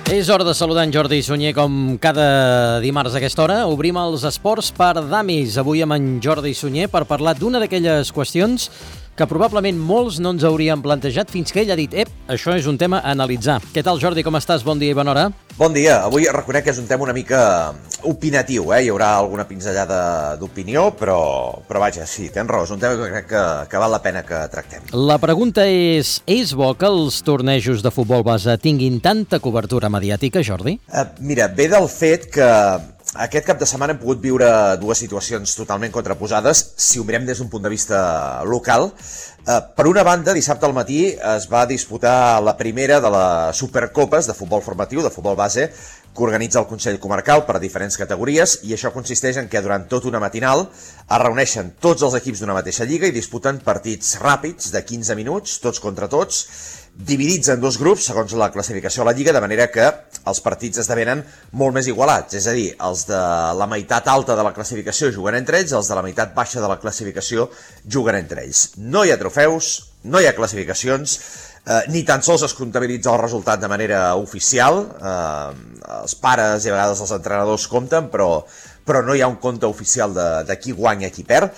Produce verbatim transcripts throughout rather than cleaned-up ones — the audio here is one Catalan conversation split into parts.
És hora de saludar en Jordi Sunyer com cada dimarts a aquesta hora. Obrim els esports per damis. Avui amb en Jordi Sunyer per parlar d'una d'aquelles qüestions que probablement molts no ens hauríem plantejat fins que ell ha dit ep, això és un tema a analitzar. Què tal, Jordi, com estàs? Bon dia i bona hora. Bon dia. Avui reconec que és un tema una mica opinatiu, eh? Hi haurà alguna pinzellada d'opinió, però, però vaja, sí, tens raó, és un tema que crec que, que val la pena que tractem. La pregunta és, és bo que els tornejos de futbol base tinguin tanta cobertura mediàtica, Jordi? Uh, mira, ve del fet que aquest cap de setmana hem pogut viure dues situacions totalment contraposades, si ho mirem des d'un punt de vista local. Uh, per una banda, dissabte al matí es va disputar la primera de les Supercopes de futbol formatiu, de futbol base, que organitza el Consell Comarcal per a diferents categories, i això consisteix en que durant tota una matinal es reuneixen tots els equips d'una mateixa lliga i disputen partits ràpids de quinze minuts, tots contra tots, dividits en dos grups segons la classificació a la Lliga, de manera que els partits esdevenen molt més igualats, és a dir, els de la meitat alta de la classificació juguen entre ells, els de la meitat baixa de la classificació juguen entre ells. No hi ha trofeus, no hi ha classificacions, eh, ni tan sols es comptabilitza el resultat de manera oficial, eh, els pares i a vegades els entrenadors compten, però, però no hi ha un compte oficial de, de qui guanya i qui perd.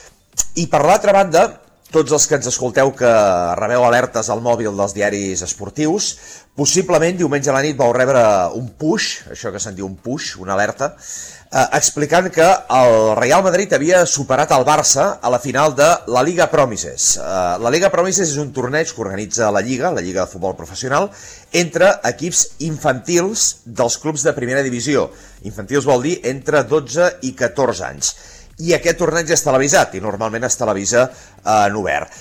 I per l'altra banda, tots els que ens escolteu que rebeu alertes al mòbil dels diaris esportius, possiblement diumenge a la nit vau rebre un push, això que se'n diu un push, una alerta, eh, explicant que el Real Madrid havia superat el Barça a la final de la Liga Promises. Eh, la Liga Promises és un torneig que organitza la Lliga, la Lliga de Futbol Professional, entre equips infantils dels clubs de primera divisió. Infantils vol dir entre dotze i catorze anys. I aquest torneig és televisat, i normalment es televisa en obert.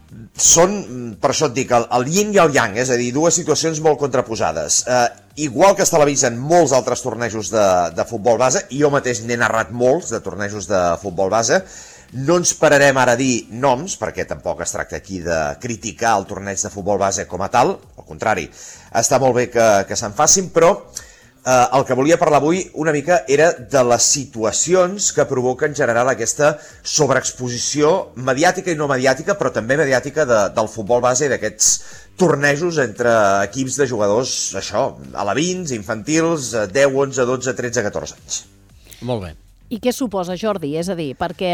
Són, per això et dic, el, el yin i el yang, és a dir, dues situacions molt contraposades. Eh, igual que es televisen molts altres tornejos de, de futbol base, i jo mateix n'he narrat molts de tornejos de futbol base, no ens pararem ara a dir noms, perquè tampoc es tracta aquí de criticar el torneig de futbol base com a tal, al contrari, està molt bé que, que se'n facin, però Uh, el que volia parlar avui una mica era de les situacions que provoca en general aquesta sobreexposició mediàtica i no mediàtica, però també mediàtica de, del futbol base i d'aquests tornejos entre equips de jugadors, això, alevins, infantils, deu, onze, dotze, tretze, catorze anys. Molt bé. I què suposa, Jordi? És a dir, perquè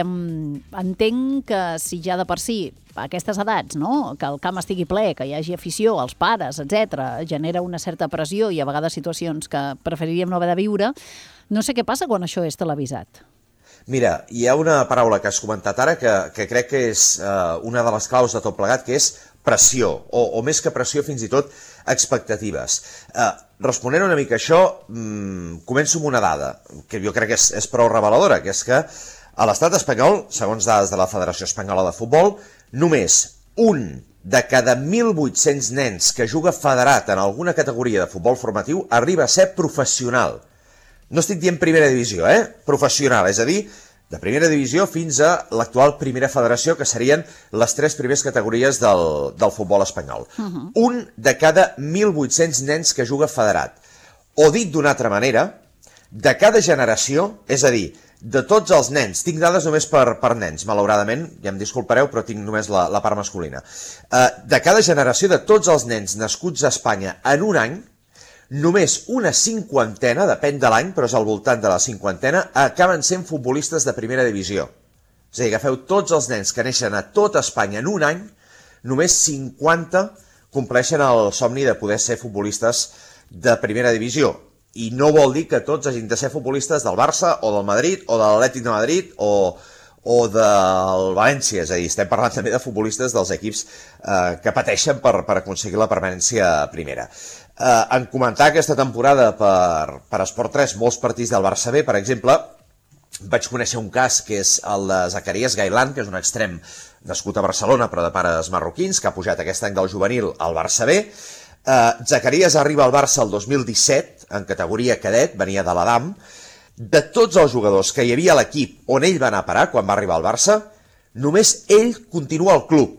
entenc que si ja de per si a aquestes edats, no?, que el camp estigui ple, que hi hagi afició, els pares, etcètera, genera una certa pressió i a vegades situacions que preferiríem no haver de viure, no sé què passa quan això és televisat. Mira, hi ha una paraula que has comentat ara que, que crec que és uh, una de les claus de tot plegat, que és pressió, o, o més que pressió, fins i tot expectatives. Uh, responent una mica a això, mmm, començo amb una dada, que jo crec que és, és prou reveladora, que és que a l'estat espanyol, segons dades de la Federació Espanyola de Futbol, només un de cada mil vuit-cents nens que juga federat en alguna categoria de futbol formatiu arriba a ser professional. No estic dient primera divisió, eh? Professional, és a dir, de primera divisió fins a l'actual primera federació, que serien les tres primeres categories del, del futbol espanyol. Uh-huh. Un de cada mil vuit-cents nens que juga federat. O dit d'una altra manera, de cada generació, és a dir, de tots els nens, tinc dades només per, per nens, malauradament, ja em disculpareu, però tinc només la, la part masculina. Uh, de cada generació, de tots els nens nascuts a Espanya en un any, només una cinquantena, depèn de l'any, però és al voltant de la cinquantena, acaben sent futbolistes de primera divisió. És a dir, agafeu tots els nens que neixen a tot Espanya en un any, només cinquanta compleixen el somni de poder ser futbolistes de primera divisió. I no vol dir que tots hagin de ser futbolistes del Barça o del Madrid o de l'Atlètic de Madrid o, o del València. És a dir, estem parlant també de futbolistes dels equips eh, que pateixen per, per aconseguir la permanència primera. Eh, en comentar aquesta temporada per, per Esport tres molts partits del Barça B, per exemple, vaig conèixer un cas que és el de Zacarías Gailán, que és un extrem nascut a Barcelona però de pares marroquins, que ha pujat aquest any del juvenil al Barça B. Uh, Zacarías arriba al Barça el dos mil disset, en categoria cadet, venia de l'Adam. De tots els jugadors que hi havia a l'equip on ell va anar a parar quan va arribar al Barça, només ell continua al club.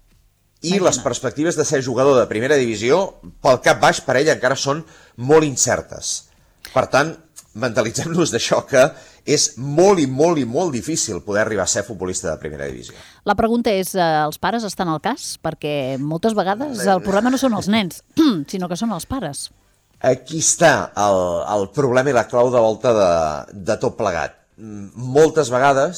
I les perspectives de ser jugador de primera divisió, pel cap baix, per ell encara són molt incertes. Per tant, mentalitzem-nos d'això, que és molt i molt i molt difícil poder arribar a ser futbolista de primera divisió. La pregunta és, eh, els pares estan al cas? Perquè moltes vegades el problema no són els nens, sinó que són els pares. Aquí està el, el problema i la clau de volta de, de tot plegat. Moltes vegades,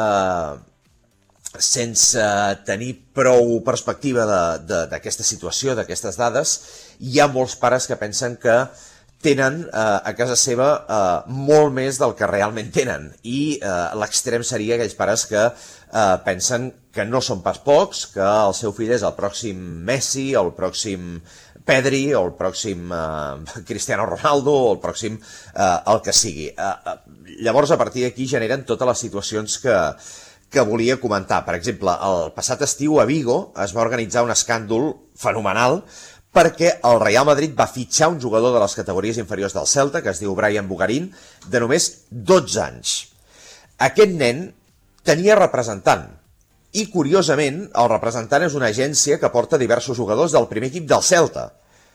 eh, sense tenir prou perspectiva d'aquesta situació, d'aquestes dades, hi ha molts pares que pensen que tenen eh, a casa seva eh, molt més del que realment tenen. I eh, l'extrem seria aquells pares que eh, pensen que no són pas pocs, que el seu fill és el pròxim Messi, o el pròxim Pedri, o el pròxim eh, Cristiano Ronaldo, o el pròxim eh, el que sigui. Eh, llavors, a partir d'aquí generen totes les situacions que, que volia comentar. Per exemple, el passat estiu a Vigo es va organitzar un escàndol fenomenal perquè el Real Madrid va fitxar un jugador de les categories inferiors del Celta, que es diu Brian Bugarín, de només dotze anys. Aquest nen tenia representant, i curiosament el representant és una agència que porta diversos jugadors del primer equip del Celta.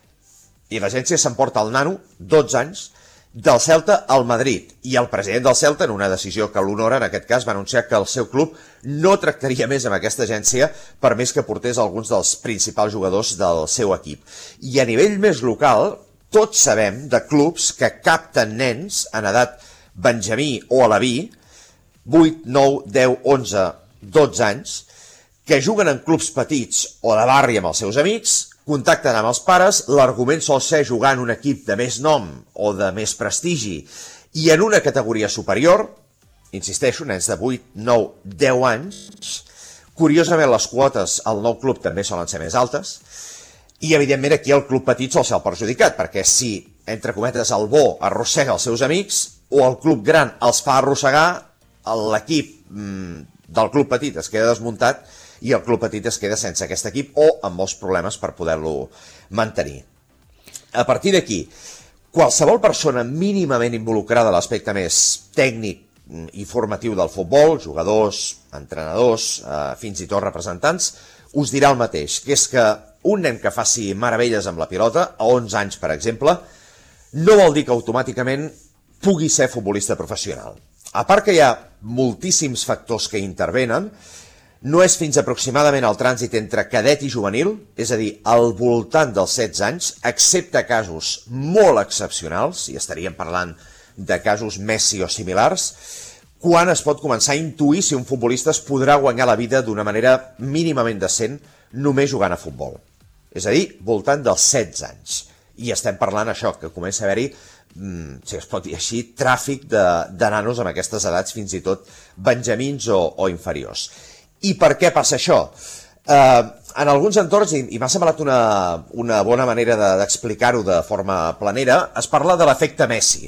I l'agència s'emporta el nano, dotze anys, del Celta al Madrid. I el president del Celta, en una decisió que l'honora, en aquest cas, va anunciar que el seu club no tractaria més amb aquesta agència per més que portés alguns dels principals jugadors del seu equip. I a nivell més local, tots sabem de clubs que capten nens en edat benjamí o alaví, vuit, nou, deu, onze, dotze anys, que juguen en clubs petits o de barri amb els seus amics, contacten amb els pares, l'argument sol ser jugar en un equip de més nom o de més prestigi i en una categoria superior, insisteixo, nens de vuit, nou, deu anys, curiosament les quotes al nou club també solen ser més altes i evidentment aquí el club petit sol ser el perjudicat, perquè si, entre cometes, el bo arrossega els seus amics o el club gran els fa arrossegar, l'equip mmm, del club petit es queda desmuntat i el club petit es queda sense aquest equip o amb molts problemes per poder-lo mantenir. A partir d'aquí, qualsevol persona mínimament involucrada a l'aspecte més tècnic i formatiu del futbol, jugadors, entrenadors, eh, fins i tot representants, us dirà el mateix, que és que un nen que faci meravelles amb la pilota, a onze anys per exemple, no vol dir que automàticament pugui ser futbolista professional. A part que hi ha moltíssims factors que intervenen, no és fins aproximadament el trànsit entre cadet i juvenil, és a dir, al voltant dels setze anys, excepte casos molt excepcionals, i estaríem parlant de casos Messi o similars, quan es pot començar a intuir si un futbolista es podrà guanyar la vida d'una manera mínimament decent només jugant a futbol. És a dir, voltant dels setze anys. I estem parlant això, que comença a haver-hi, si es pot dir així, tràfic de, de nanos amb aquestes edats, fins i tot benjamins o, o inferiors. I per què passa això? Eh, en alguns entorns, i, i m'ha semblat una, una bona manera d'explicar-ho de forma planera, es parla de l'efecte Messi.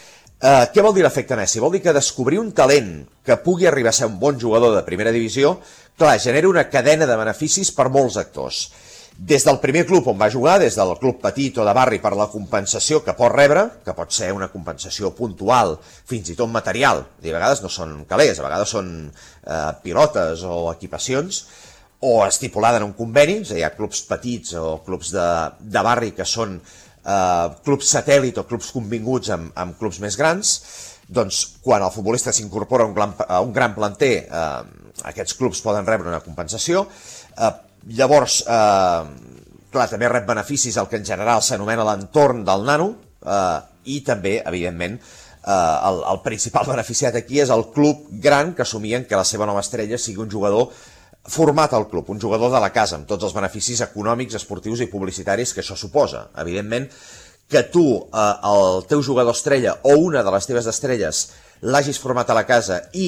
Eh, què vol dir l'efecte Messi? Vol dir que descobrir un talent que pugui arribar a ser un bon jugador de primera divisió, clar, genera una cadena de beneficis per molts actors. Des del primer club on va jugar, des del club petit o de barri, per la compensació que pot rebre, que pot ser una compensació puntual, fins i tot material, i a vegades no són calés, a vegades són eh, pilotes o equipacions, o estipulada en un conveni, és a dir, hi ha clubs petits o clubs de, de barri que són eh, clubs satèl·lit o clubs convinguts amb, amb clubs més grans, doncs quan el futbolista s'incorpora a, un gran, a un gran planter, eh, aquests clubs poden rebre una compensació. eh, Llavors, eh, clar, també rep beneficis el que en general s'anomena l'entorn del nano eh, i també, evidentment, eh, el, el principal beneficiat aquí és el club gran que assumien que la seva nova estrella sigui un jugador format al club, un jugador de la casa, amb tots els beneficis econòmics, esportius i publicitaris que això suposa. Evidentment, que tu, eh, el teu jugador estrella o una de les teves estrelles l'hagis format a la casa i,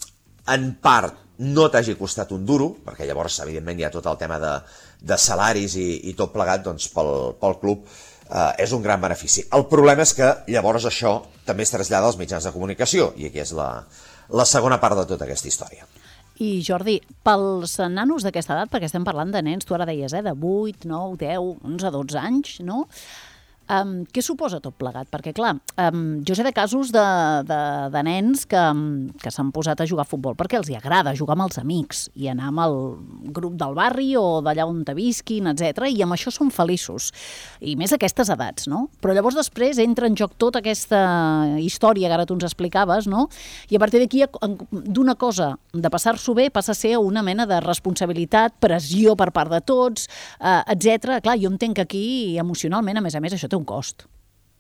en part, no t'hagi costat un duro, perquè llavors, evidentment, hi ha tot el tema de, de salaris i, i tot plegat, doncs, pel, pel club eh, és un gran benefici. El problema és que, llavors, això també es trasllada als mitjans de comunicació, i aquí és la, la segona part de tota aquesta història. I, Jordi, pels nanos d'aquesta edat, perquè estem parlant de nens, tu ara deies, eh, de vuit, nou, deu, onze, dotze anys, no? Um, què suposa tot plegat? Perquè, clar, um, jo sé de casos de, de, de nens que, que s'han posat a jugar a futbol perquè els hi agrada jugar amb els amics i anar amb el grup del barri o d'allà on te visquin, etcètera, i amb això són feliços. I més a aquestes edats, no? Però llavors després entra en joc tota aquesta història que ara tu ens explicaves, no? I a partir d'aquí, d'una cosa de passar-s'ho bé, passa a ser una mena de responsabilitat, pressió per part de tots, uh, etcètera. Clar, jo entenc que aquí, emocionalment, a més a més, això té un cost.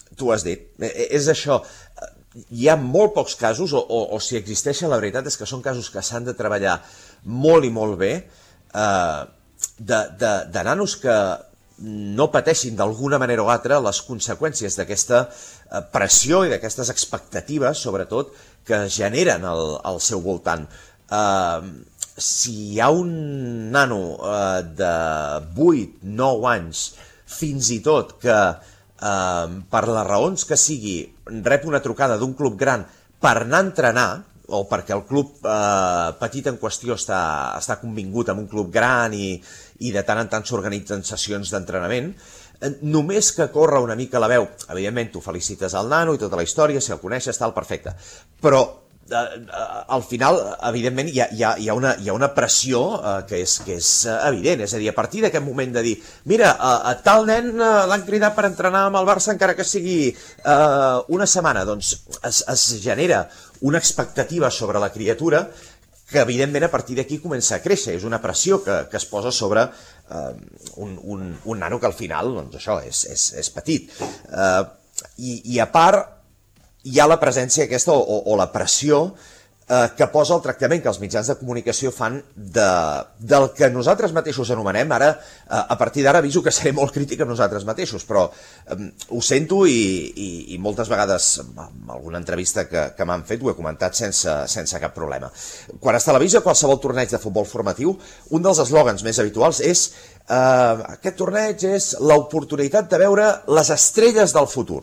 tu has dit, és això. Hi ha molt pocs casos, o, o, o si existeixen, la veritat és que són casos que s'han de treballar molt i molt bé, eh, de, de, de nanos que no pateixin d'alguna manera o altra les conseqüències d'aquesta pressió i d'aquestes expectatives, sobretot, que generen al, al seu voltant. Eh, si hi ha un nano eh, de vuit nou anys, fins i tot, que Uh, per les raons que sigui, rep una trucada d'un club gran per anar a entrenar, o perquè el club uh, petit en qüestió està, està convingut amb un club gran i, i de tant en tant s'organitzen sessions d'entrenament, uh, només que corre una mica la veu, evidentment tu felicites al nano i tota la història, si el coneixes, tal, perfecte, però Uh, uh, al final, evidentment, hi ha, hi ha, hi ha, una, hi ha una pressió uh, que és, que és uh, evident, és a dir, a partir d'aquest moment de dir, mira, uh, tal nen uh, l'han cridat per entrenar amb el Barça encara que sigui uh, una setmana, doncs es, es genera una expectativa sobre la criatura que evidentment a partir d'aquí comença a créixer, és una pressió que, que es posa sobre uh, un, un, un nano que al final, doncs això, és, és, és petit. Uh, i, I a part, hi ha la presència aquesta o, o, o la pressió eh, que posa el tractament que els mitjans de comunicació fan de, del que nosaltres mateixos anomenem, ara, eh, a partir d'ara aviso que seré molt crític amb nosaltres mateixos, però eh, ho sento i, i, i moltes vegades en alguna entrevista que, que m'han fet ho he comentat sense, sense cap problema. Quan es televisa qualsevol torneig de futbol formatiu, un dels eslògans més habituals és eh, aquest torneig és l'oportunitat de veure les estrelles del futur.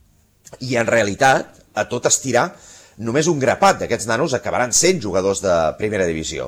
I en realitat, a tot estirar, només un grapat d'aquests nanos acabaran sent jugadors de primera divisió.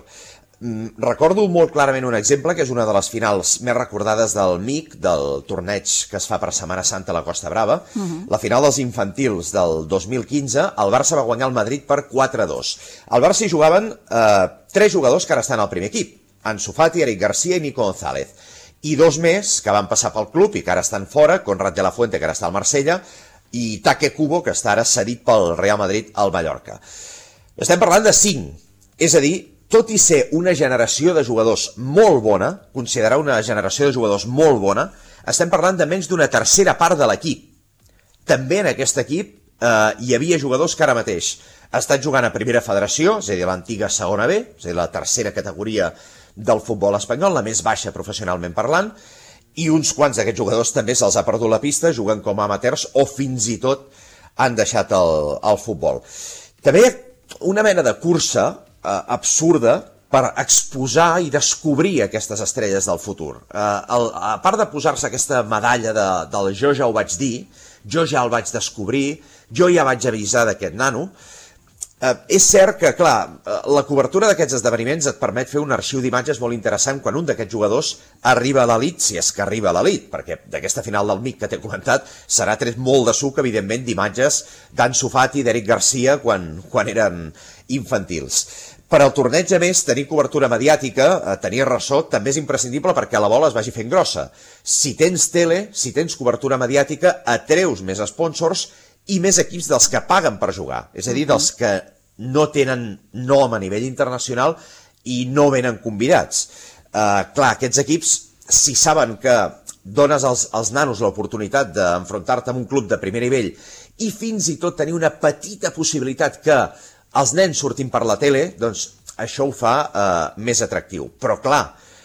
Recordo molt clarament un exemple, que és una de les finals més recordades del M I C, del torneig que es fa per Setmana Santa a la Costa Brava. Uh-huh. La final dels infantils del dos mil quinze, el Barça va guanyar el Madrid per quatre a dos. Al Barça hi jugaven eh, tres jugadors que ara estan al primer equip, Ansu Fati, Eric Garcia i Nico González. I dos més que van passar pel club i que ara estan fora, Conrad de la Fuente, que ara està al Marsella, i Take Kubo, que està ara cedit pel Real Madrid al Mallorca. Estem parlant de cinc, és a dir, tot i ser una generació de jugadors molt bona, considerar una generació de jugadors molt bona, estem parlant de menys d'una tercera part de l'equip. També en aquest equip eh, hi havia jugadors que ara mateix estan jugant a Primera Federació, és a dir, l'antiga segona B, és a dir, la tercera categoria del futbol espanyol, la més baixa professionalment parlant, i uns quants d'aquests jugadors també se'ls ha perdut la pista, juguen com a amateurs o fins i tot han deixat el, el futbol. També hi ha una mena de cursa eh, absurda per exposar i descobrir aquestes estrelles del futur. Eh, el, a part de posar-se aquesta medalla de, del jo ja ho vaig dir, jo ja el vaig descobrir, jo ja vaig avisar d'aquest nano, Uh, és cert que, clar, la cobertura d'aquests esdeveniments et permet fer un arxiu d'imatges molt interessant quan un d'aquests jugadors arriba a l'elit, si és que arriba a l'elit, perquè d'aquesta final del M I C que t'he comentat serà tret molt de suc, evidentment, d'imatges d'Ansu Fati i d'Eric Garcia quan, quan eren infantils. Per al torneig, a més, tenir cobertura mediàtica, tenir ressò, també és imprescindible perquè la bola es vagi fent grossa. Si tens tele, si tens cobertura mediàtica, atreus més sponsors i més equips dels que paguen per jugar, és a dir, dels que no tenen nom a nivell internacional i no venen convidats. Uh, clar, aquests equips, si saben que dones als, als nanos l'oportunitat d'enfrontar-te amb un club de primer nivell i fins i tot tenir una petita possibilitat que els nens surtin per la tele, doncs això ho fa uh, més atractiu. Però clar,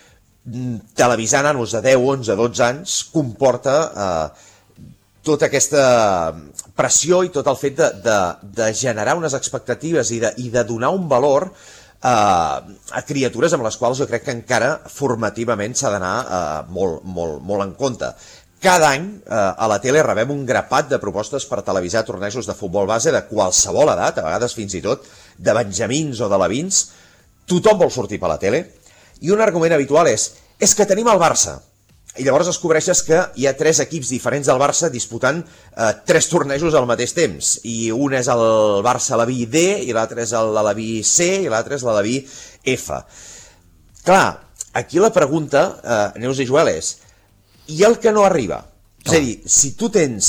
televisar nanos de deu, onze, dotze anys comporta uh, tota aquesta pressió i tot el fet de, de, de generar unes expectatives i de, i de donar un valor eh, a criatures amb les quals jo crec que encara formativament s'ha d'anar eh, molt, molt, molt en compte. Cada any eh, a la tele rebem un grapat de propostes per televisar tornejos de futbol base de qualsevol edat, a vegades fins i tot de benjamins o de lavins. Tothom vol sortir per la tele i un argument habitual és és que tenim el Barça. I llavors descobreixes que hi ha tres equips diferents del Barça disputant eh, tres tornejos al mateix temps. I un és el Barça Alaví D, i l'altre és l'Alaví C, i l'altre és l'Alaví F. Clar, aquí la pregunta, eh, Neus i Joel, és i el que no arriba? És a dir, si tu tens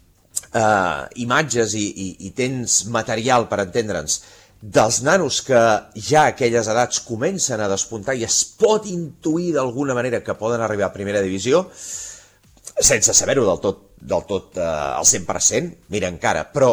eh, imatges i, i, i tens material, per entendre'ns, dels nanos que ja a aquelles edats comencen a despuntar i es pot intuir d'alguna manera que poden arribar a primera divisió, sense saber-ho del tot del tot eh, al cent per cent, mira encara, però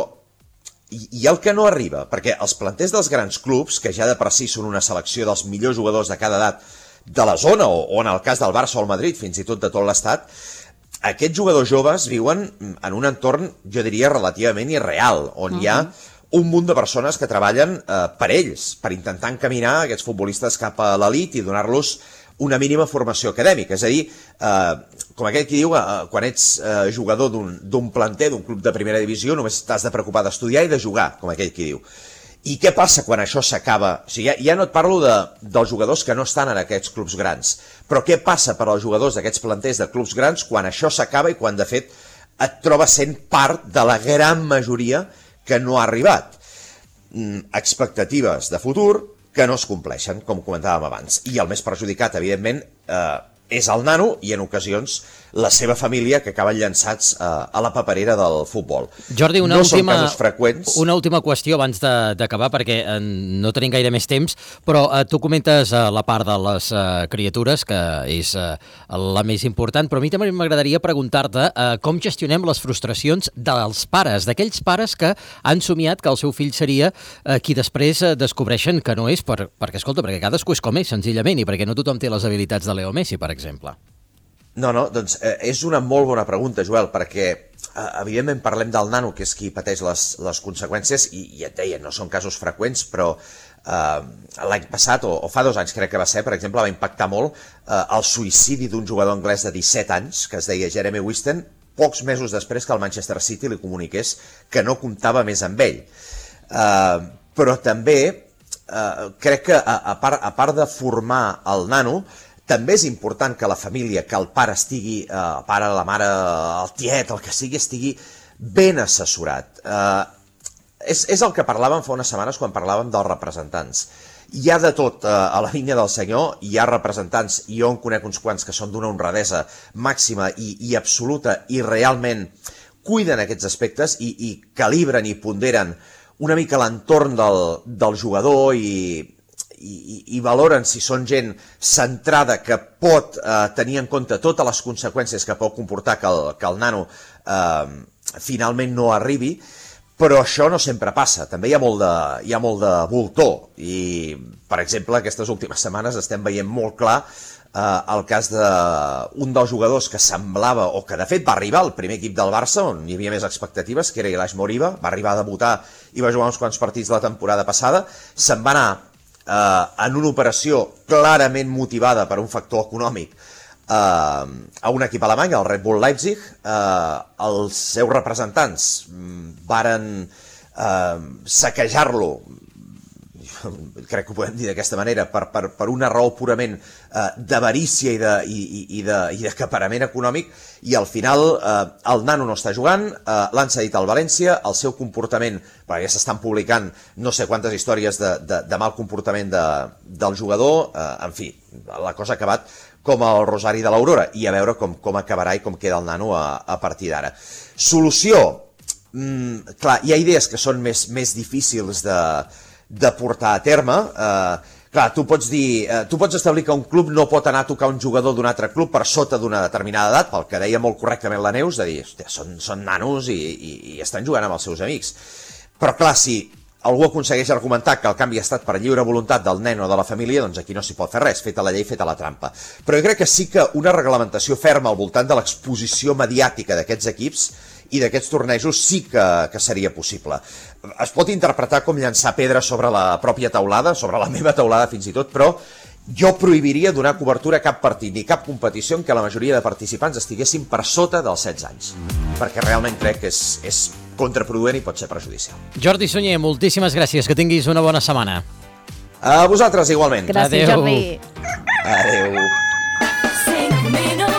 i, i el que no arriba, perquè els planters dels grans clubs, que ja de per si són una selecció dels millors jugadors de cada edat de la zona, o, o en el cas del Barça o el Madrid, fins i tot de tot l'estat, aquests jugadors joves viuen en un entorn, jo diria, relativament irreal, on uh-huh. hi ha un munt de persones que treballen eh, per ells, per intentar encaminar aquests futbolistes cap a l'elit i donar-los una mínima formació acadèmica. És a dir, eh, com aquell qui diu, eh, quan ets eh, jugador d'un planter, d'un club de primera divisió, només t'has de preocupar d'estudiar i de jugar, com aquell qui diu. I què passa quan això s'acaba? O sigui, ja, ja no et parlo de, dels jugadors que no estan en aquests clubs grans, però què passa per als jugadors d'aquests planters de clubs grans quan això s'acaba i quan, de fet, et trobes sent part de la gran majoria que no ha arribat? Mm, expectatives de futur que no es compleixen, com comentàvem abans. I el més perjudicat, evidentment, eh, és el nano i, en ocasions, la seva família, que acaben llançats eh, a la paperera del futbol. Jordi, una, no última, són casos freqüents. Una última qüestió abans d'acabar, perquè eh, no tenim gaire més temps, però eh, tu comentes eh, la part de les eh, criatures, que és eh, la més important, però a mi també m'agradaria preguntar-te eh, com gestionem les frustracions dels pares, d'aquells pares que han somiat que el seu fill seria eh, qui després eh, descobreixen que no és, per, perquè, escolta, perquè cadascú és com és, senzillament, i perquè no tothom té les habilitats de Leo Messi, per exemple. No, no, doncs eh, és una molt bona pregunta, Joel, perquè eh, evidentment parlem del nano, que és qui pateix les, les conseqüències, i, i et deia, no són casos freqüents, però eh, l'any passat, o, o fa dos anys crec que va ser, per exemple, va impactar molt eh, el suïcidi d'un jugador anglès de disset anys, que es deia Jeremy Wisten, pocs mesos després que el Manchester City li comuniqués que no comptava més amb ell. Eh, però també eh, crec que a, a, part, a part de formar el nano, també és important que la família, que el pare estigui, eh, el pare, la mare, el tiet, el que sigui, estigui ben assessorat. Eh, és, és el que parlàvem fa unes setmanes quan parlàvem dels representants. Hi ha de tot eh, a la vinya del senyor, hi ha representants, i jo en conec uns quants que són d'una honradesa màxima i, i absoluta, i realment cuiden aquests aspectes i, i calibren i ponderen una mica l'entorn del, del jugador i... I, i valoren si són gent centrada que pot eh, tenir en compte totes les conseqüències que pot comportar que el, que el nano eh, finalment no arribi, però això no sempre passa. També hi ha molt de, hi ha molt de voltor i, per exemple, aquestes últimes setmanes estem veient molt clar eh, el cas d'un dels jugadors que semblava, o que de fet va arribar al primer equip del Barça, on hi havia més expectatives, que era Ilaix Moriba, va arribar a debutar i va jugar uns quants partits la temporada passada, se'n va anar Uh, en una operació clarament motivada per un factor econòmic uh, a un equip alemany, el Red Bull Leipzig. Uh, els seus representants um, varen uh, saquejar-lo, crec que ho podem dir d'aquesta manera, per, per, per una raó purament uh, d'avarícia i, de, i, i, de, i d'acaparament econòmic, i al final uh, el nano no està jugant, uh, l'han cedit al València, el seu comportament, perquè s'estan publicant no sé quantes històries de, de, de mal comportament de, del jugador, uh, en fi, la cosa ha acabat com el Rosari de l'Aurora, i a veure com, com acabarà i com queda el nano a, a partir d'ara. Solució? Mm, clar, hi ha idees que són més, més difícils de de portar a terme. Eh, clar, tu pots dir, eh, tu pots establir que un club no pot anar a tocar un jugador d'un altre club per sota d'una determinada edat, pel que deia molt correctament la Neus, de dir, hòstia, són, són nanos i, i, i estan jugant amb els seus amics. Però clar, si algú aconsegueix argumentar que el canvi ha estat per lliure voluntat del nen o de la família, doncs aquí no s'hi pot fer res, feta la llei, feta la trampa. Però jo crec que sí que una reglamentació ferma al voltant de l'exposició mediàtica d'aquests equips i d'aquests tornejos sí que, que seria possible. Es pot interpretar com llançar pedra sobre la pròpia taulada, sobre la meva taulada fins i tot, però jo prohibiria donar cobertura a cap partit ni cap competició en què la majoria de participants estiguessin per sota dels setze anys, perquè realment crec que és, és contraproduent i pot ser perjudicial. Jordi Sunyer, moltíssimes gràcies, que tinguis una bona setmana. A vosaltres igualment. Gràcies, Adeu. Jordi. Adeu.